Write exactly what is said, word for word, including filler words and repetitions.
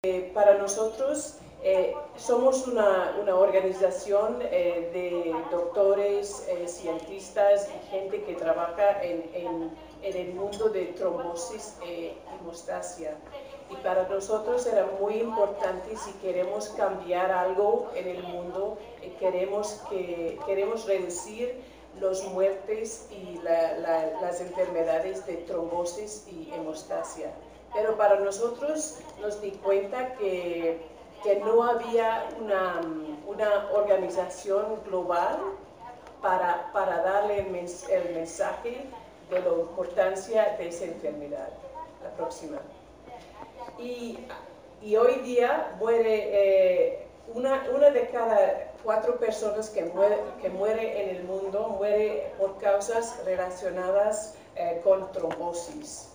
Eh, para nosotros eh, somos una, una organización eh, de doctores, eh, cientistas y gente que trabaja en, en, en el mundo de trombosis e hemostasia. Y para nosotros era muy importante, si queremos cambiar algo en el mundo, eh, queremos, que, queremos reducir las muertes y la, la, las enfermedades de trombosis y hemostasia. Pero para nosotros nos di cuenta que, que no había una, una organización global para, para darle el, mens el mensaje de la importancia de esa enfermedad. La próxima. Y, y hoy día muere eh, una, una de cada cuatro personas que muere, que muere en el mundo muere por causas relacionadas eh, con trombosis.